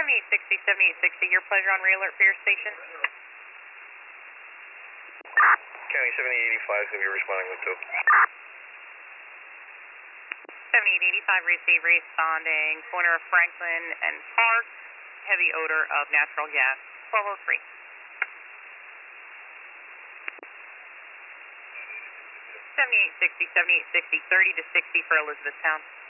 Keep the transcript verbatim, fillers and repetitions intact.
seventy-eight sixty, seventy-eight sixty, your pleasure on re-alert for your station. County seventy-eight eighty-five is going to be responding with two. seventy-eight eighty-five, receive, responding, corner of Franklin and Park, heavy odor of natural gas, twelve oh three. seventy-eight sixty, seventy-eight sixty, thirty to sixty for Elizabethtown.